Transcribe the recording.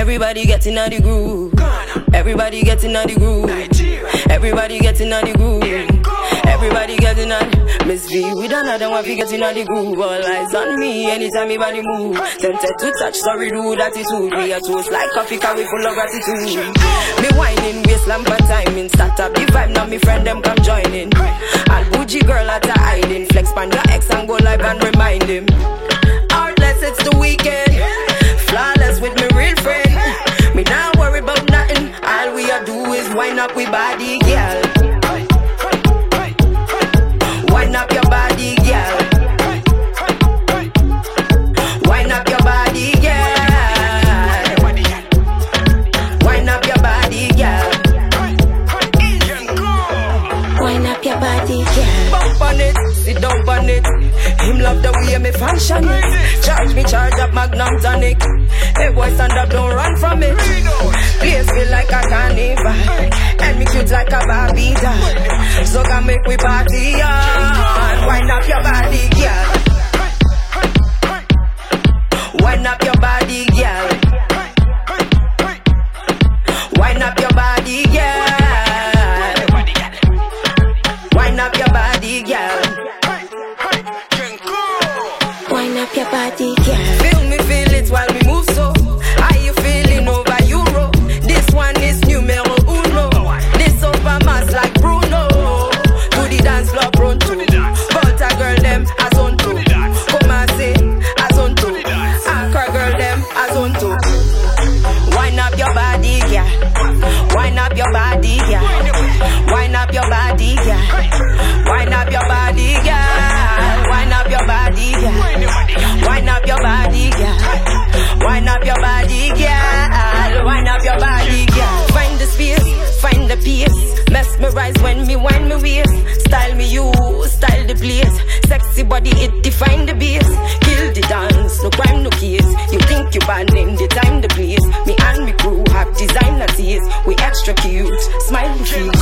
Everybody getting on the groove. Everybody getting on the groove. Everybody getting on the groove. Everybody getting on. Miss V, we don't know them want to getting on the groove. All eyes on me anytime me body move. Tempted to touch, sorry rude attitude. Me a toast like coffee, cause we full of gratitude. Me whining waistline for timing. Start up the vibe, now me friend them come joining. And bougie girl at a hiding. Flex pan your ex and go live and remind him. Heartless, it's the weekend. Flawless with me real friend. Me not worry about nothing. All we a do is wind up we body, girl. Wind up your body, girl. Wind up your body, girl. Wind up your body, girl. Wind up your body, girl. Bump on it, sit down on it. Him love the way me function it. Charge me, charge up Magnum tonic. Hey boy, stand up, don't run from it. Place feel like a carnival, and me cute like a Barbie doll. So can make we party on. Wind up your body, girl. Wind up your body, girl. Wind up your body, girl. Wind up your body, girl. Wind up your body, girl. Feel me, feel it while we move so. Are you feeling over Euro? This one is numero uno. This over mass like Bruno. To the dance floor pronto. But a girl them as on to. Come and say as on to. Anchor girl them as on to. Wind up your body, girl. Wind up your body, girl. Wind up your body, girl. Wind up your body, girl. Wind up your body, girl. Wind up your body, girl. Wind up your body, girl. Wind up your body, girl. Find the space, find the pace. Mesmerize when me wind me waist. Style me you, style the place. Sexy body, it define the base. Kill the dance, no crime, no case. You think you bad in the time, the place. Me and me crew have designer taste. We extra cute, smile we feel.